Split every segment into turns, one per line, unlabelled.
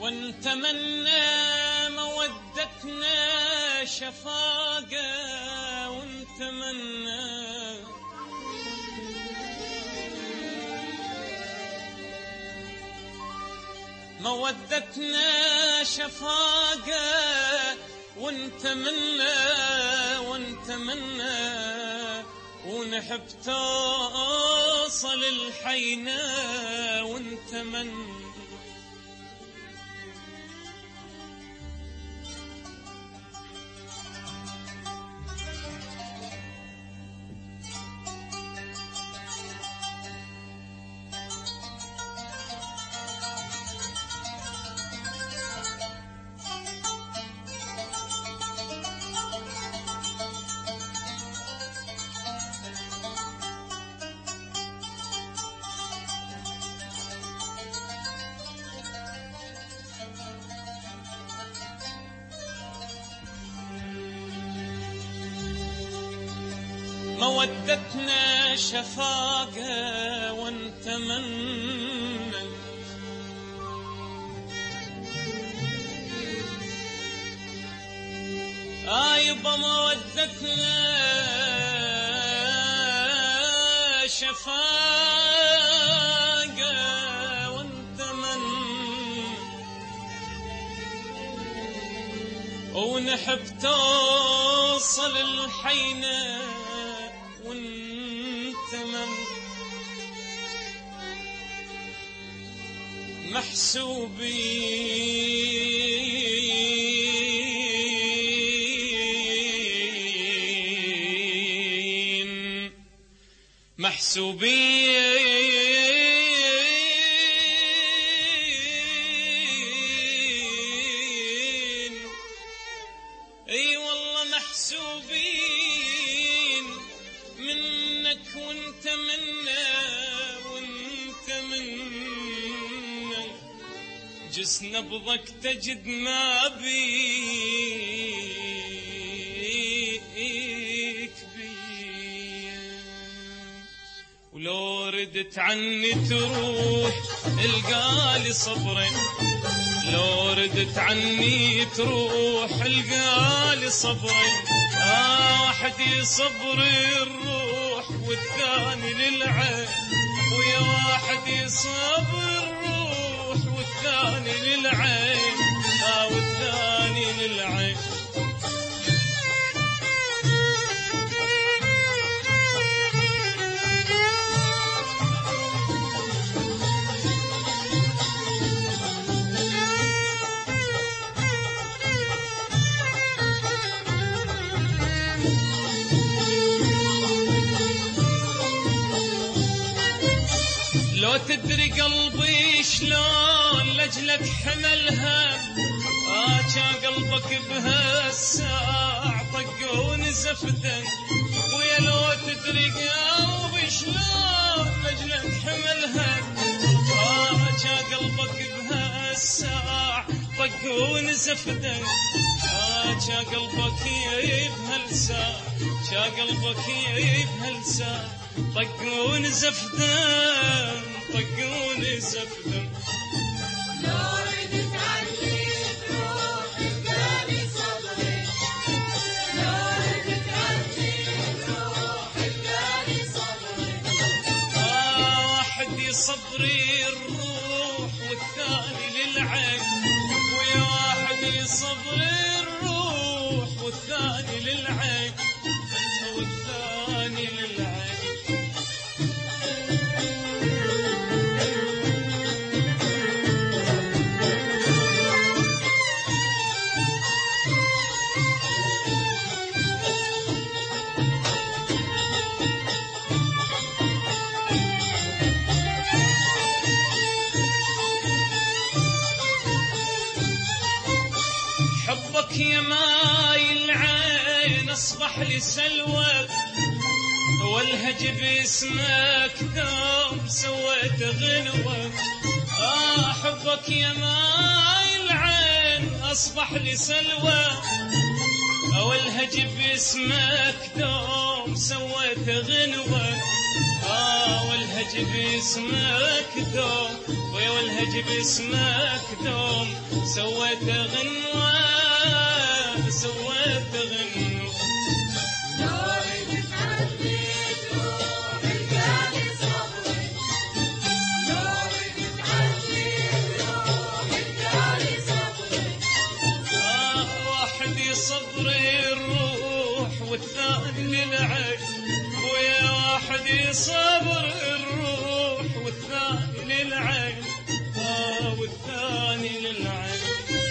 ونتمنى مودتنا شفاقة، ونتمنى مودتنا شفاقة، ونتمنى ونحب توصل الحينا، ونتمنى مودتنا شفاقة، ونتمنى يبا مودتنا شفاقة، ونتمنى ونحب توصل الحينا، محسوبين اي والله محسوبين منك، ونتمنى جس نبضك تجد ما بيك ولو ردت عني تروح القالي صبري، لو ردت عني تروح القالي صبري، واحد يصبر الروح والثاني للعين، ويا واحد يصبر الروح والثاني للعين، والثاني للعين. لو تدري قلبي شلون لجلك حملها، كان قلبك بهالساع طق ونزفته، ويا لو تدري قلبي شلون لجلك حملها، كان قلبك بهالساع طق ونزفته، كان قلبك بهالساع، كان قلبك بهالساع طق ونزفته، طق ونزفته.
لو ردت عني تروح القالي صبري، لو ردت عني تروح القالي صبري،
واحد يصبري الروح والثاني للعين، ويا واحد يصبري الروح والثاني للعين، والثاني للعين. حبك يا ماي العين اصبح لي سلوى، والهج باسمك دوم سويت غنوة، حبك يا ماي العين اصبح لي سلوى، والهج باسمك دوم سويت غنوة، والهج باسمك دوم، ويا والهج باسمك دوم، سويت غنوة سويت غنوة.
لو تعديت روح القاني صبري، لو تعديت روح القاني صبري.
واحد يصبر الروح والثاني للعين، ويا واحد يصبر الروح والثاني للعين، والثاني للعين.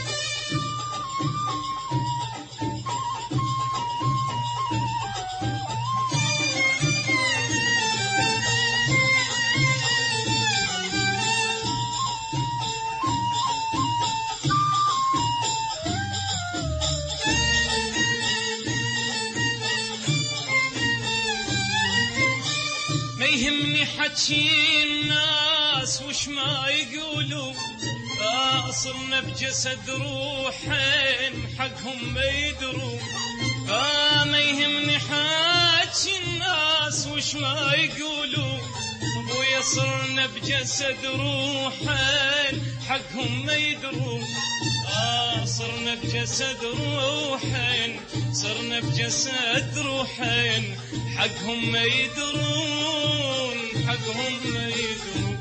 ما يهمني حكي الناس وش ما يقولوا، صرنا بجسد روحين حقهم ما يدروا. ما يهمني حكي الناس وش ما يقولوا، ويا صرنا بجسد روحين حقهم ما يدروا. صرنا بجسد روحين، صرنا بجسد روحين حقهم ما يدرون، حقهم ما يدرون.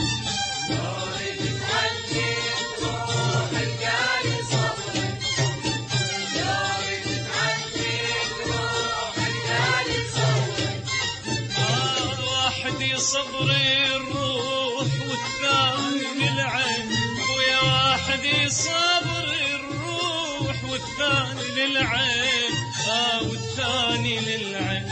واحد يصبر الروح والثاني للعين، ويا واحد يصبر الروح والثاني للعين، والثاني للعين.